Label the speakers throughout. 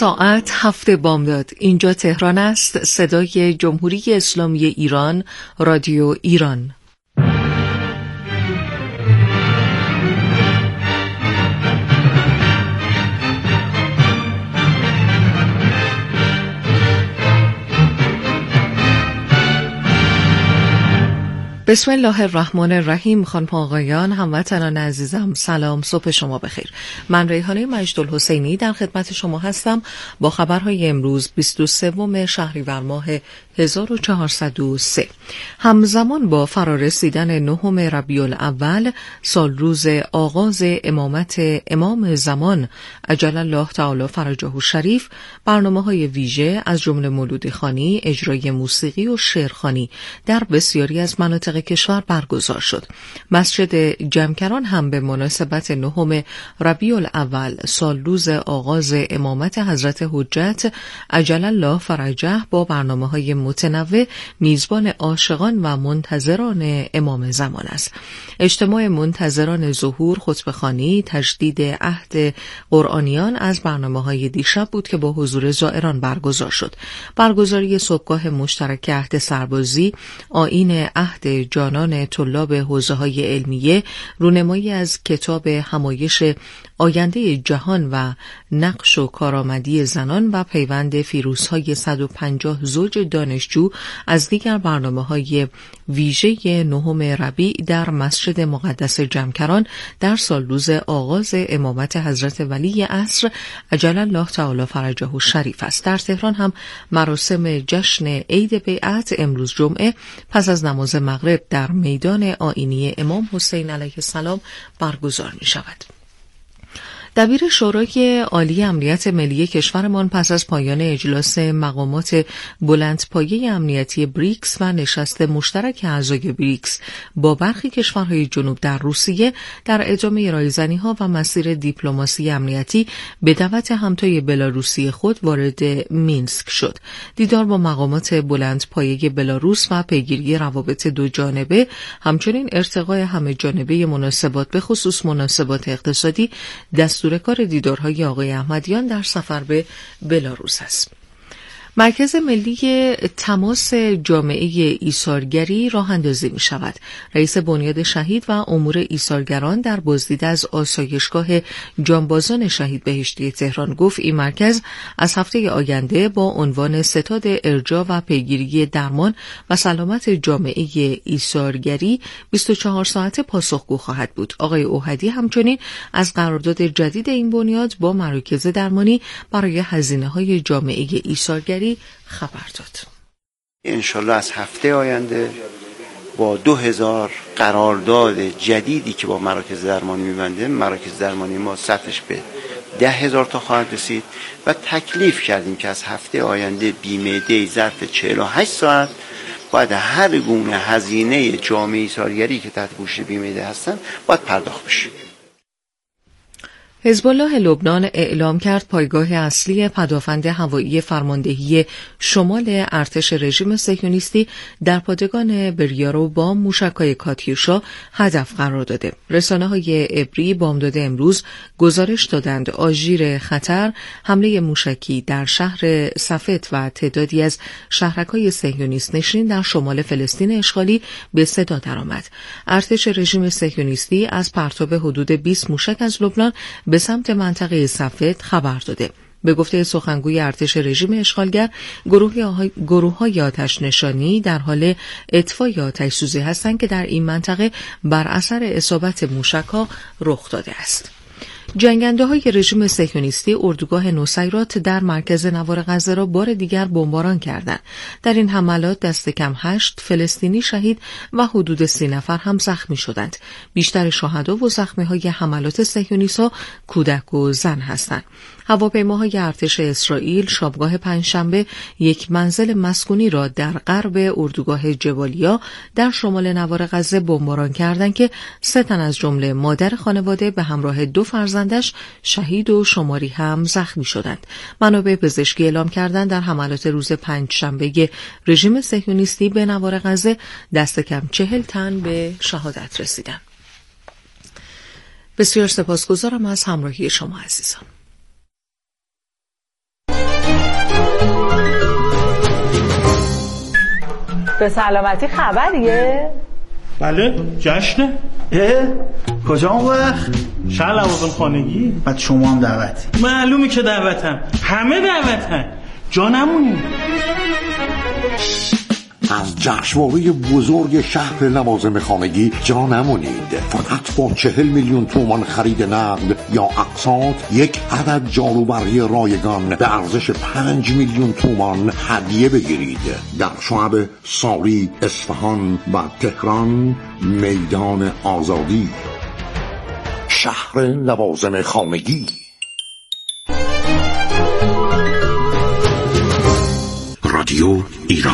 Speaker 1: ساعت 7 بامداد. اینجا تهران است. صدای جمهوری اسلامی ایران، رادیو ایران. بسم الله الرحمن الرحیم. خانم آقایان، هموطنان عزیزم، سلام، صبح شما بخیر. من ریحانه مجدالحسینی در خدمت شما هستم با خبرهای امروز 23 شهریور ماه 1403. همزمان با فرارسیدن 9 ربیع الاول، سال روز آغاز امامت امام زمان عجل الله تعالی فرجه الشریف، برنامه‌های ویژه از جمله مولودی خوانی، اجرای موسیقی و شعرخوانی در بسیاری از مناطق کشور برگزار شد. مسجد جمکران هم به مناسبت 9 ربیع الاول، سال روز آغاز امامت حضرت حجت عجل الله فرجه، با برنامه‌های متنوع میزبان عاشقان و منتظران امام زمان است. اجتماع منتظران ظهور، خطبه‌خوانی، تجدید عهد قرآنیان از برنامه‌های دیشب بود که با حضور زائران برگزار شد. برگزاری صبحگاه مشترک عهد سربازی، آیین عهد جانان طلاب حوزه‌های علمیه، رونمایی از کتاب همایش آینده جهان و نقش و کارآمدی زنان و پیوند فیروزهای 150 زوج دانشجو از دیگر برنامه‌های ویژه 9 ربیع در مسجد مقدس جمکران در سال روز آغاز امامت حضرت ولی عصر عجل الله تعالی فرجه الشریف است. در تهران هم مراسم جشن عید بیعت امروز جمعه پس از نماز مغرب در میدان آیینی امام حسین علیه السلام برگزار می شود. دبیر شورای عالی امنیت ملی کشورمان پس از پایان اجلاس مقامات بلندپایه امنیتی بریکس و نشست مشترک اعضای بریکس با برخی کشورهای جنوب در روسیه، در ادامه رایزنی‌ها و مسیر دیپلماسی امنیتی به دعوت همتای بلاروسی خود وارد مینسک شد. دیدار با مقامات بلندپایه بلاروس و پیگیری روابط دو جانبه، همچنین ارتقاء همه جانبه مناسبات به خصوص مناسبات اقتصادی، دستور کار دیدارهای آقای احمدیان در سفر به بلاروس است. مرکز ملی تماس جامعه ایثارگری راه اندازی می شود. رئیس بنیاد شهید و امور ایثارگران در بازدید از آسایشگاه جانبازان شهید بهشتی تهران گفت این مرکز از هفته آینده با عنوان ستاد ارجاع و پیگیری درمان و سلامت جامعه ایثارگری 24 ساعته پاسخگو خواهد بود. آقای اوحدی همچنین از قرارداد جدید این بنیاد با مراکز درمانی برای هزینه‌های جامعه ایثارگری خبر داد.
Speaker 2: انشالله از هفته آینده با 2000 قرارداد جدیدی که با مراکز درمانی می‌بنده، مراکز درمانی ما سطحش به 10,000 تا خواهد رسید و تکلیف کردیم که از هفته آینده بیمه دی ظرف 48 ساعت باید هر گونه هزینه جامعه ایثارگری که تحت پوشش بیمه دی هستن باید پرداخت بشه.
Speaker 1: حزب الله لبنان اعلام کرد پایگاه اصلی پدافند هوایی فرماندهی شمال ارتش رژیم صهیونیستی در پادگان بریارو با موشک‌های کاتیوشا هدف قرار داده. رسانه‌های عبری بامداد امروز گزارش دادند آژیر خطر، حمله موشکی در شهر صفت و تعدادی از شهرک‌های صهیونیست نشین در شمال فلسطین اشغالی به صدا درآمد. ارتش رژیم صهیونیستی از پرتاب حدود 20 موشک از لبنان به سمت منطقه صفت خبر داده. به گفته سخنگوی ارتش رژیم اشغالگر، گروه‌های آتش نشانی در حال اطفای آتش سوزی هستند که در این منطقه بر اثر اصابت موشک‌ها رخ داده است. جنگنده‌های رژیم صهیونیستی اردوگاه نوسیرات در مرکز نوار غزه را بار دیگر بمباران کردند. در این حملات دست کم 8 فلسطینی شهید و حدود 30 نفر هم زخمی شدند. بیشتر شهدا و زخمی‌های حملات صهیونیست‌ها کودک و زن هستند. هواپیماهای ارتش اسرائیل شبگاه پنجشنبه یک منزل مسکونی را در غرب اردوگاه جبالیا در شمال نوار غزه بمباران کردند که 3 تن از جمله مادر خانواده به همراه 2 فرزندش شهید و شماری هم زخمی شدند. منابع پزشکی اعلام کردند در حملات روز پنجشنبه رژیم صهیونیستی به نوار غزه دست کم 40 تن به شهادت رسیدند. بسیار سپاسگزارم از همراهی شما عزیزان.
Speaker 3: به سلامتی خبریه؟
Speaker 4: بله جشنه.
Speaker 5: کجا اون وقت؟
Speaker 4: شهر لوازم خانگی.
Speaker 5: بعد شما هم دعوتی؟
Speaker 4: معلومی که دعوتم، همه دعوتن، جا نمونیم.
Speaker 6: از جشنواره بزرگ شهر لوازم خانگی جا نمونید. فقط با 40 میلیون تومان خرید نقد یا اقساط یک عدد جاروبرقی رایگان به ارزش 5 میلیون تومان هدیه بگیرید. در شعب ساری، اصفهان و تهران میدان آزادی. شهر لوازم خانگی. رادیو ایران،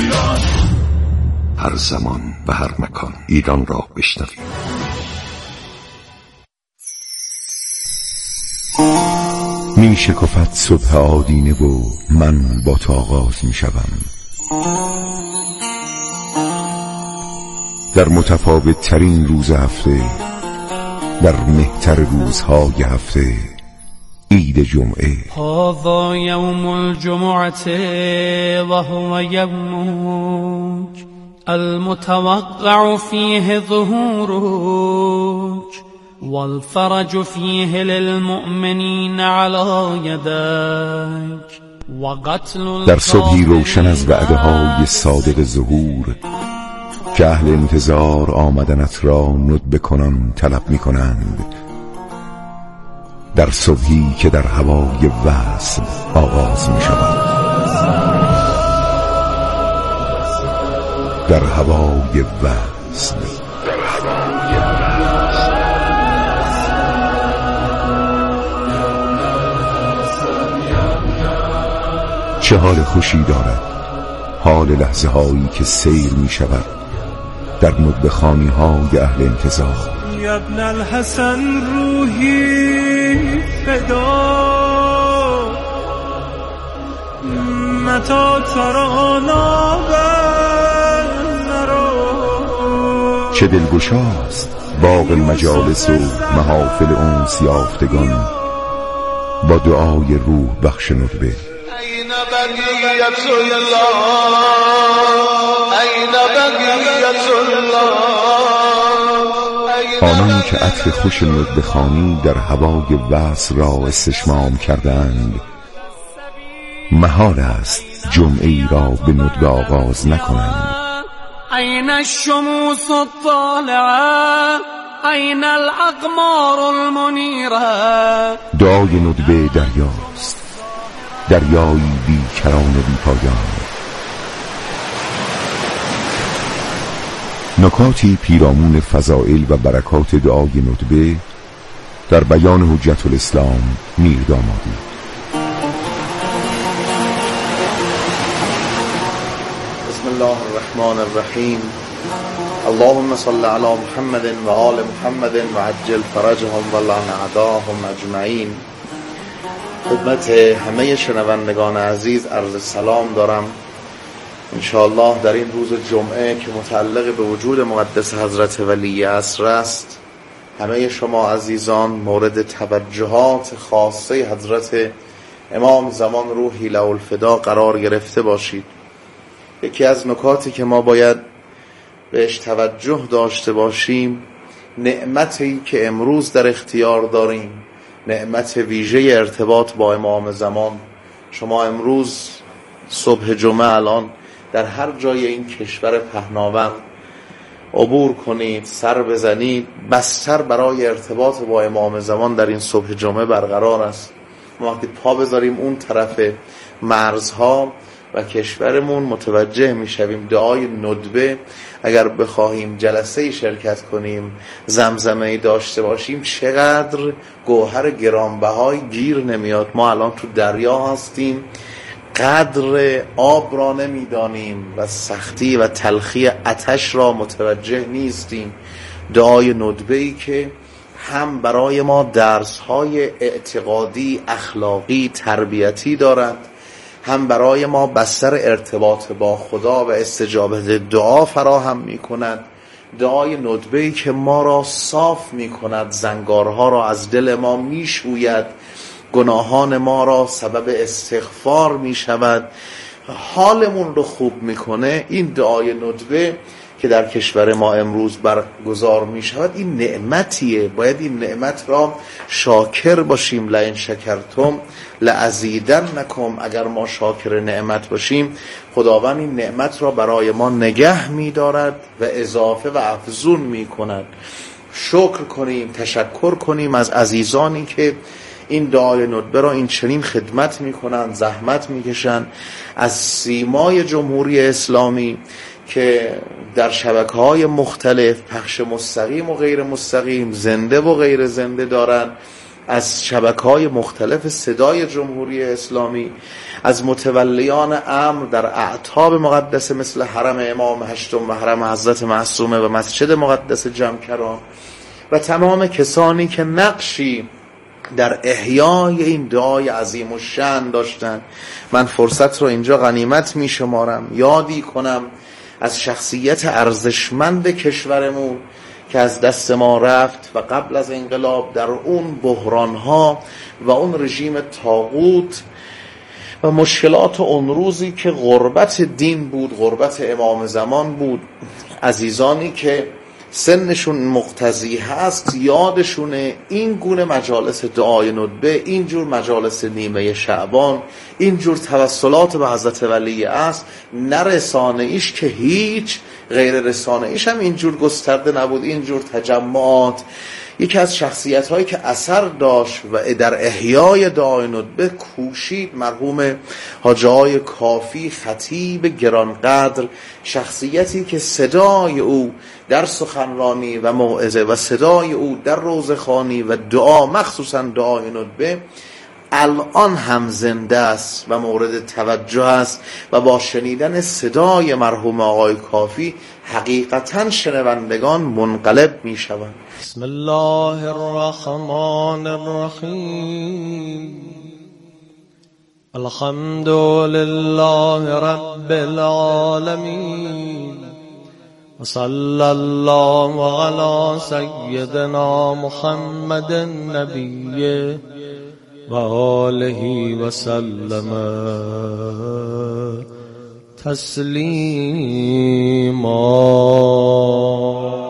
Speaker 6: هر زمان و هر مکان ایران را بشنوید.
Speaker 7: می شکفت صبح آدینه و من با تو آغاز می شوم. در متفاوت ترین روز هفته، در مهتر روزهای هفته، عید جمعه.
Speaker 8: هذا یوم الجمعه و هو یومک المتوقع فیه ظهورک والفرج فیه للمؤمنین علی یدک و قتل.
Speaker 7: در صبحی روشن از وعده‌های صادق ظهور که اهل انتظار آمدنت را ندبه کنان طلب می کنند. در صبحی که در هوای وصل آغاز می شود. در هوای وصل. چه حال خوشی دارد حال لحظه هایی که سیر می شود در ندبه خانی های اهل انتظار.
Speaker 8: یا ابن الحسن روحی فدا متا ترانا بنرو.
Speaker 7: چه دلگشاست باغ مجالس و محافل انس یافتگان با دعای روح بخش ندبه.
Speaker 9: این بقیت الله، این بقیت الله.
Speaker 7: آنانی که عطر خوش ندبه خوانی در هوای وصل را استشمام کردند، محال است جمعه ای را به ندبه آغاز نکنند.
Speaker 8: این الشموس الطالعه، این الاقمار المنیره.
Speaker 7: دعای ندبه دریاست، دریایی بی کران بی پایان. نکاتی پیرامون فضائل و برکات دعای ندبه در بیان حجت الاسلام میردامادی.
Speaker 2: بسم الله الرحمن الرحیم. اللهم صل علی محمد و آل محمد و عجل فرجهم و لعن اعداهم اجمعین. خدمت همه شنوندگان عزیز عرض سلام دارم. انشاءالله در این روز جمعه که متعلق به وجود مقدس حضرت ولی عصر است، همه شما عزیزان مورد توجهات خاصه حضرت امام زمان روحی له الفدا قرار گرفته باشید. یکی از نکاتی که ما باید بهش توجه داشته باشیم، نعمتی که امروز در اختیار داریم، نعمت ویژه ارتباط با امام زمان. شما امروز صبح جمعه الان در هر جای این کشور پهناور عبور کنید، سر بزنید، بستر برای ارتباط با امام زمان در این صبح جمعه برقرار است. ما وقتی پا بذاریم اون طرف مرزها و کشورمون متوجه میشویم دعای ندبه اگر بخواهیم جلسه شرکت کنیم، زمزمه داشته باشیم، چقدر گوهر گرانبهای گیر نمیاد. ما الان تو دریا هستیم، قدر آب را نمیدانیم و سختی و تلخی آتش را متوجه نیستیم. دعای ندبه‌ای که هم برای ما درس‌های اعتقادی، اخلاقی، تربیتی دارد، هم برای ما بستر ارتباط با خدا و استجابت دعا فراهم می کند. دعای ندبه‌ای که ما را صاف می کند، زنگارها را از دل ما می شوید، گناهان ما را سبب استغفار می شود.
Speaker 10: حالمون رو خوب میکنه این دعای ندبه که در کشور ما امروز برگزار میشود. این نعمتیه، باید این نعمت را شاکر باشیم. لئن شکرتم لازیدنکم، اگر ما شاکر نعمت باشیم خداوند این نعمت را برای ما نگه میدارد و اضافه و افزون میکند. شکر کنیم، تشکر کنیم از عزیزانی که این دعای ندبه را این چنین خدمت میکنند، زحمت میکشند. از سیمای جمهوری اسلامی که در شبکه‌های مختلف پخش مستقیم و غیر مستقیم، زنده و غیر زنده دارند، از شبکه‌های مختلف صدای جمهوری اسلامی، از متولیان امر در اعتاب مقدس مثل حرم امام هشتم و حرم حضرت معصومه و مسجد مقدس جمکران و تمام کسانی که نقشی در احیای این دعای عظیم الشأن داشتند. من فرصت رو اینجا غنیمت می شمارم یادی کنم از شخصیت ارزشمند کشورمون که از دست ما رفت و قبل از انقلاب در اون بحرانها و اون رژیم طاغوت و مشکلات اون روزی که غربت دین بود، غربت امام زمان بود، عزیزانی که سنشون مقتضی هست یادشونه این گونه مجالس دعای ندبه، اینجور مجالس نیمه شعبان، اینجور توسلات به حضرت ولی است. نه رسانه ایش که هیچ، غیر رسانه ایش هم اینجور گسترده نبود. اینجور تجمعات یکی از شخصیت هایی که اثر داشت و در احیای دعای ندبه کوشید مرحوم حاجی آقای کافی، خطیب گرانقدر، شخصیتی که صدای او در سخنرانی و موعظه و صدای او در روزخوانی و دعا، مخصوصا دعای ندبه، الان هم زنده است و مورد توجه است و با شنیدن صدای مرحوم آقای کافی حقیقتا شنوندگان منقلب می شوند.
Speaker 8: بسم الله الرحمن الرحیم. الحمد لله رب العالمین و صلی الله علی سیدنا محمد النبی و آله و سلم تسلیما.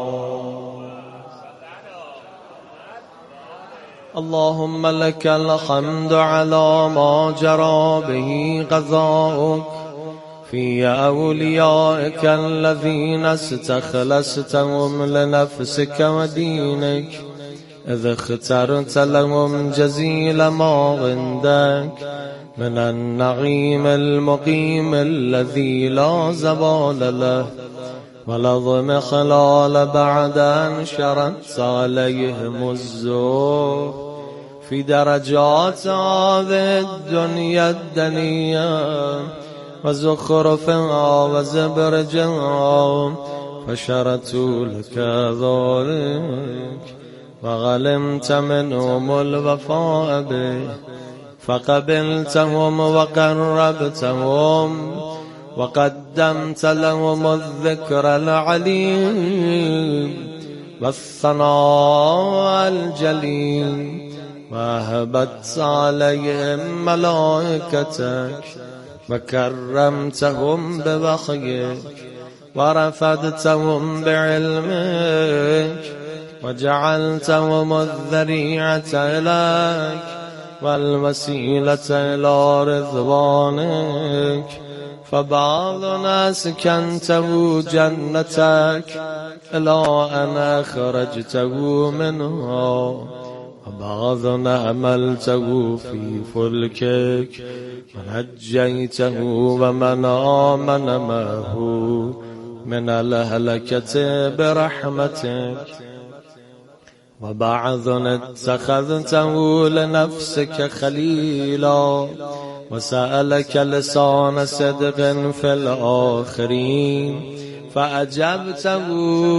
Speaker 8: اللهم لك الحمد على ما جرى به قضاؤك في أوليائك الذين استخلصتهم لنفسك ودينك، إذ اخترت لهم جزيل ما عندك من النعيم المقيم الذي لا زوال له، ولظم خلال بعد أن شرت عليهم الزور في درجات هذه الدنيا الدنيا وزخرفها وزبرجها، فشرتوا لك ذلك وغلمت منهم الوفاء به، فقبلتهم وقربتهم وقدمت لهم الذكر العليم والثناء الجليل، وهبت عليهم ملائكتك وكرمتهم بوحيك ورفدتهم بعلمك وجعلتهم الذريعة إليك والوسيلة إلى رضوانك، فبعضنا سكنته جنتك إلى أن أخرجته منها، وبعضنا أملته في فلكك ونجيته ومن آمن معه من الهلكة برحمتك، وبعضنا اتخذته لنفسك خليلا وسألك لسان صدق في الآخرين فأجبته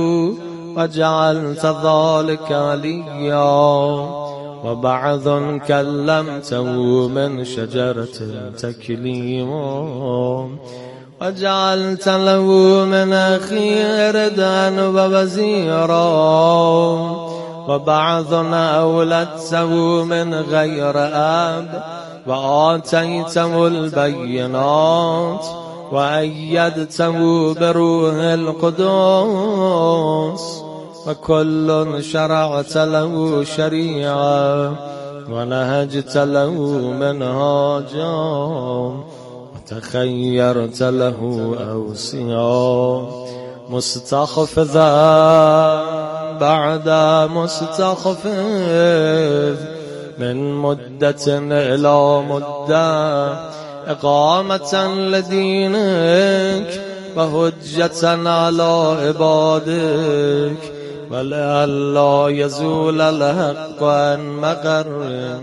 Speaker 8: وجعلت ذلك عليا، وبعض كلمته من شجرة تكليما وجعلت له من أخي ردا ووزيرا، وبعضنا أولدته من غير أب وآتيته البينات وأيدته بروح القدس وكل شرعت له شريعة ونهجت له منهاجا وتخيرت له أوصيا مستخفذا بعد مستخفذ من مدة إلى مدة إقامة لدينك وهجة على عبادك ولئلا يزول الحق عن مقره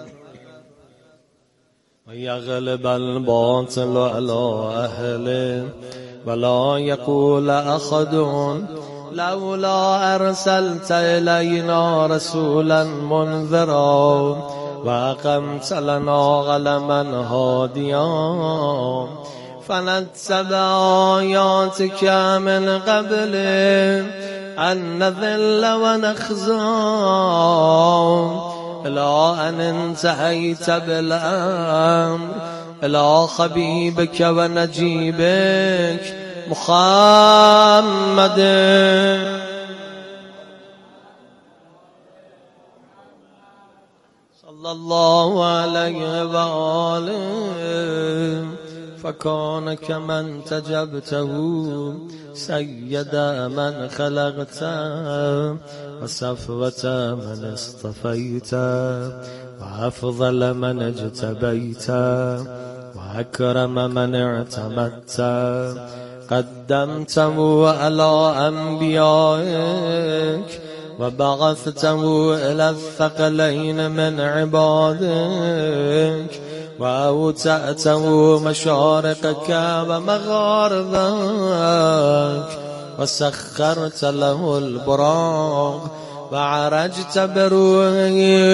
Speaker 8: ويغلب الباطل على أهله ولا يقول أحد لولا أرسلت إلينا رسولا منذرا وأقمت لنا غلما هاديا فنتبع آياتك من قبل أن نذل ونخزى إلى أن انتهيت بالأمر إلى حبيبك ونجيبك محمد صلى الله عليه وآله فكان كمن تجبته سيد من خلقت وصفوة من اصطفيت وأفضل من اجتبيت وأكرم من اعتمدت قدمته على أنبيائك وبعثته إلى الثقلين من عبادك وأوتأته مشارقك ومغاربك وسخرت له البراق وعرجت بروحه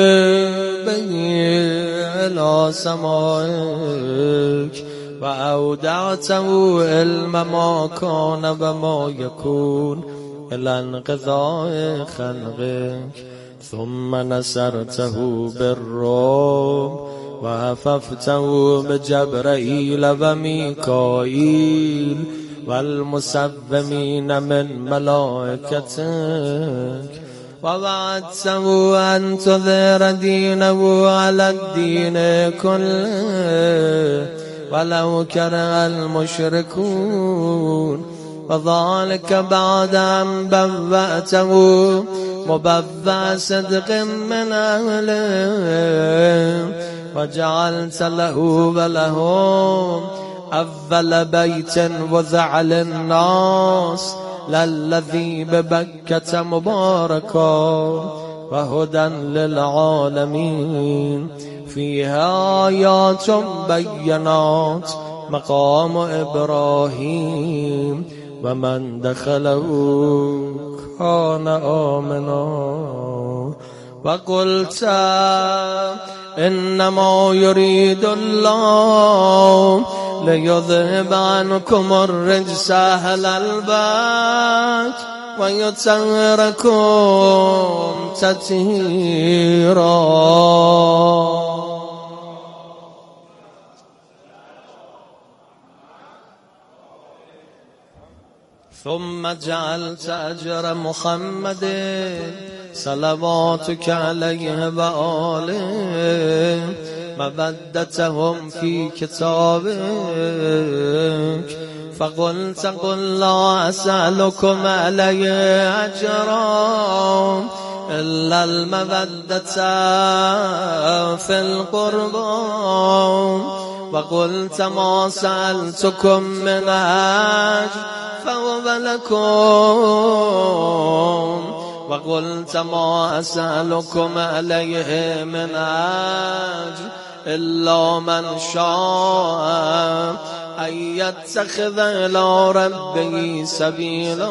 Speaker 8: إلى سمائك وأودعته علم ما كان وما يكون إلى انقضاء خلقك ثم نصرته بالروم وهففته بجبرائيل وميكائيل والمسومين من ملائكتك ووعدته أن تظهر دينه على الدين كله ولو كره المشركون وذلك بعد أن بوأته مبوأ صدق من أهله وجعلت له ولهم أول بيت وضع للناس للذي ببكة مباركا وهدى للعالمين فيها آيات بينات مقام إبراهيم ومن دخله كان آمنا وقلت إنما يريد الله ليذهب عنكم الرجس أهل البيت ويطهركم تطهيرا. ثم جعلت أجر محمد صلواتك عليه وآله مودتهم في كتابك فقلت قل لا أسألكم عليه أجرا إلا المودة في القربى وقلت ما سألتكم من أجر فهو لكم وقلت ما أسألكم عليه من أجر إلا من شاء أن يتخذ إلى ربه سبيلا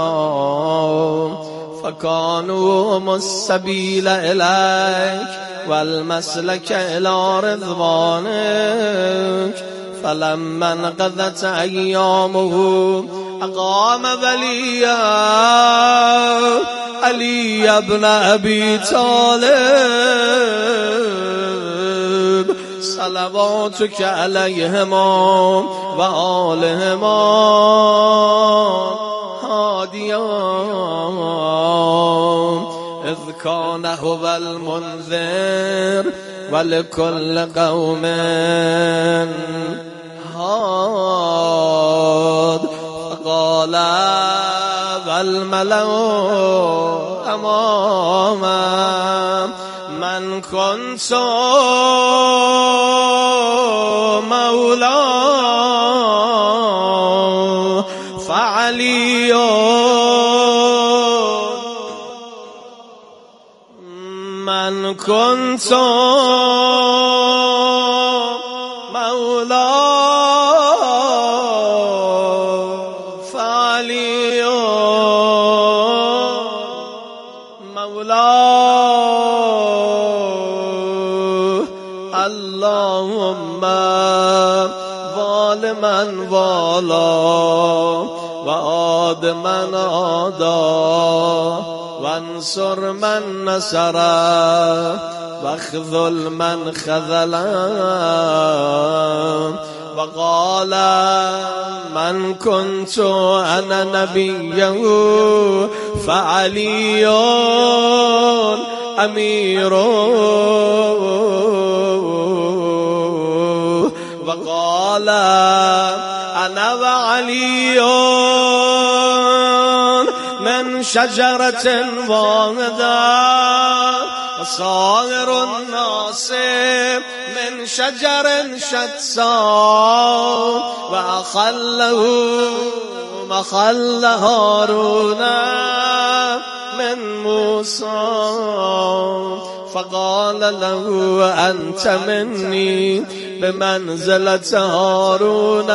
Speaker 8: فكانوا هم السبيل إليك والمسلك إلى رضوانك فلما انقضت أيامه أقام علي بن أبي طالب صلواتك علیهما و آلهما هادیان اذ کان هو المنذر ولكل قوم هاد فقال والملأ أمام من كنت مولاه فعلي من كنت مولاه فعلي مولاه اللهم وال من والا وعاد من عادا وانصر من نصر واخذل من خذلا وقال من كنت أنا نبيه فعلي أمير وقال أنا وعلي من شجرة واحدة وصائر الناس من شجر شتى وأخله مخل هارون من موسى فقال له أنت مني بمنزلة هارون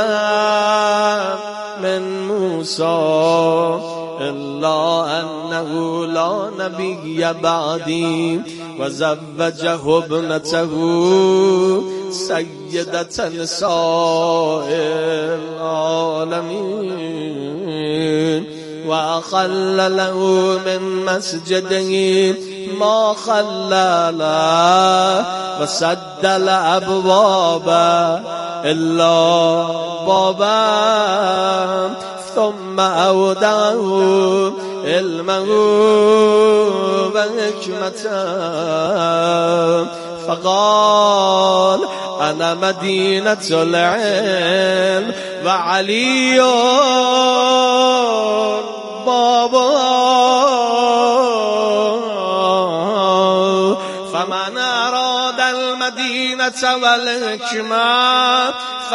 Speaker 8: من موسى إلا أنه لا نبي بعدي وزوجه ابنته سيدة نساء العالمين وأخل له من مسجده ما خلل وسد الأبواب إلا بابا ثم أودعه علمه وحكمته فقال أنا مدينة العلم وعلي بابا فمن أراد المدينة والحكمة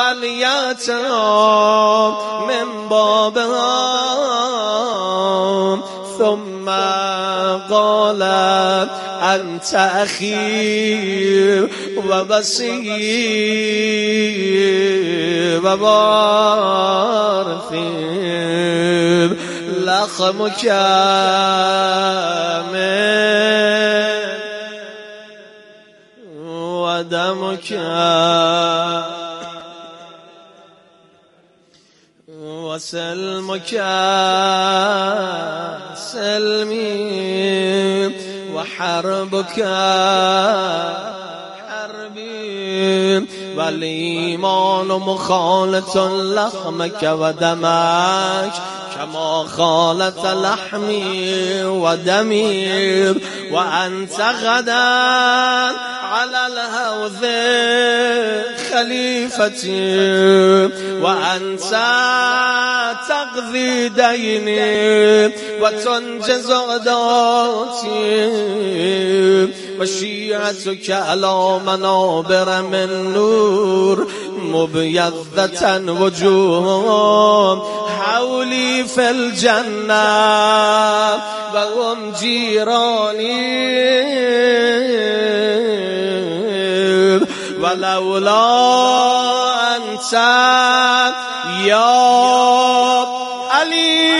Speaker 8: فليأتها من بابها ثم قال أنت أخي وبصير وبارثي لخمك من ودمك وسلمك سلمي وحربك حربي والإيمان مخالط لحمك ودمك كما خالط لحمي ودمي وأنت غدا على الهوذ خليفتي وأنت تقضي ديني وتنجز عداتي وشيعتك على منابر من نور مبيضة وجوههم حولي في الجنة وهم جيراني ولولا أنت يا علي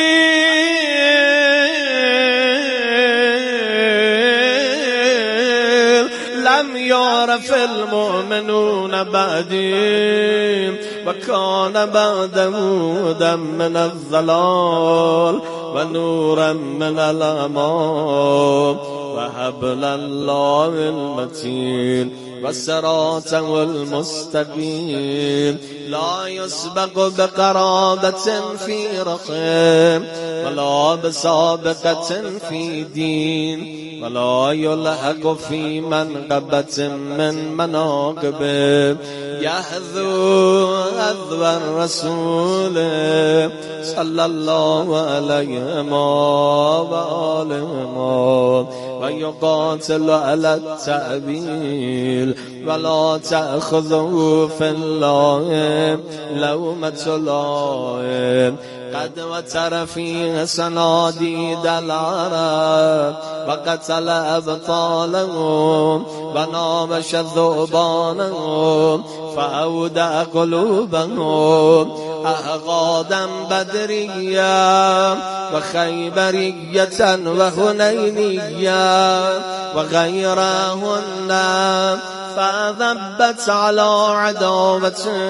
Speaker 8: لم يعرف المؤمنون بعدي وكان بعده هدى من الضلال ونورا من الأمان وحبل الله المتين وصراطه المستقيم لا يسبق بقرابة في رقم ولا بسابقة في دين ولا يلحق في منقبة من مناقبه يحذو حذو الرسول صلى الله عليه وآله ويقاتل على التأبيل ولا تأخذه في الله لومة لائم قد وتر فيه صناديد العرب وقتل أبطالهم ونامش ذؤبانهم فأودع قلوبهم أحقادا بدريا وخيبرية وهنينية وغيرهن فذبت على عداوته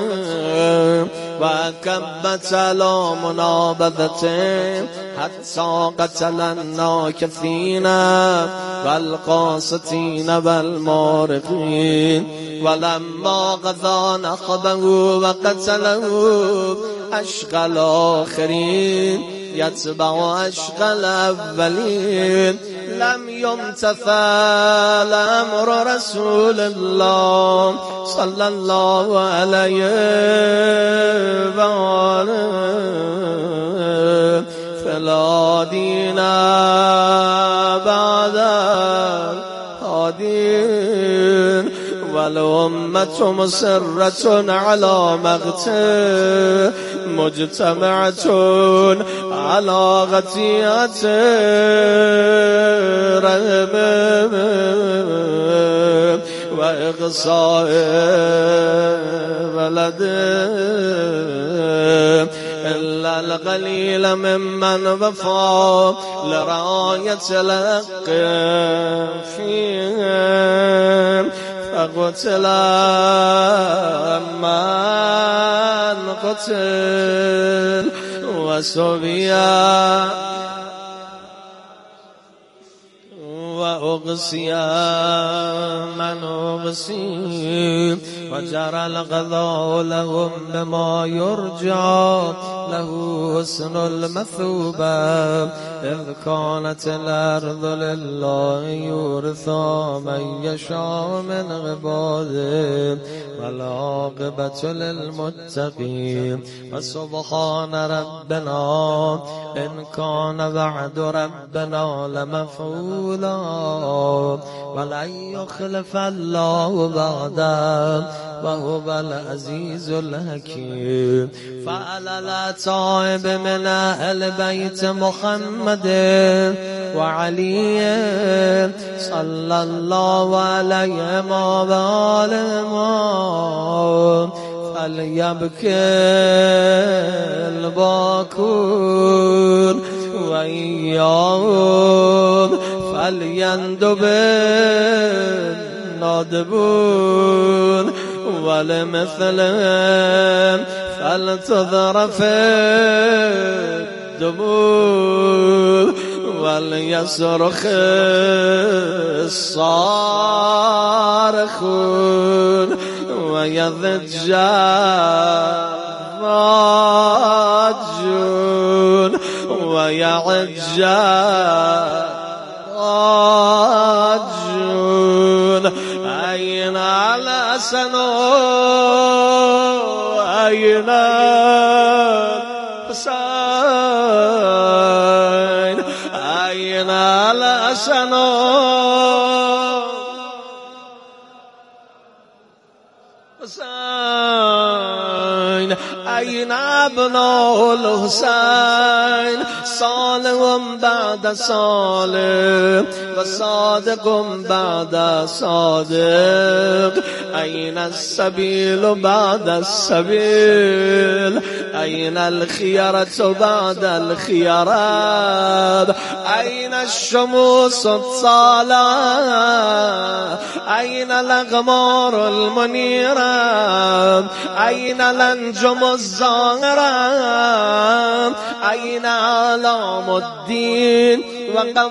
Speaker 8: وكبت على منابذته حتى قتل الناكثين والقاسطين والمارقين ولما قضى نحبه وقتله أشقى الآخرين يتبع أشقى الأولين لم يمتثل أمر رسول الله صلى الله عليه وآله فلا دين بعد الهادين والأمة مصرة على مقته مجتمعة على غتية رهب وإقصاء ولد إلا القليل ممن وفى لرعاية الحق فيهم فقتل من قتل وسبيا وأغسي من أغسي وجرى القضاء لهم بما يرجى له حسن المثوبة إذ كانت الأرض لله يورثها من يشاء من عباده والعاقبة للمتقين وسبحان ربنا إن كان وعد ربنا لمفعولا ولن يخلف الله بعده وهو العزيز الحكيم فعلى الأتائب من أهل بيت محمد وعلي صلى الله عليه وآله فليبكي الباكون وإياهم فليندب النادبون ولمثلهم فلتذرف الدموع وليصرخ الصارخون ويضج الضاجون ويعج الضاجون أين الحسن أين الحسين أين الحسن حسين أين ابناء الحسين صالح بعد صالح وصادق بعد صادق أين السبيل بعد السبيل أين الخيرة بعد الخيرات أين الشموس الصالحة أين الأقمار المنيرة أين الأنجم الزاهرة أين أعلام الدين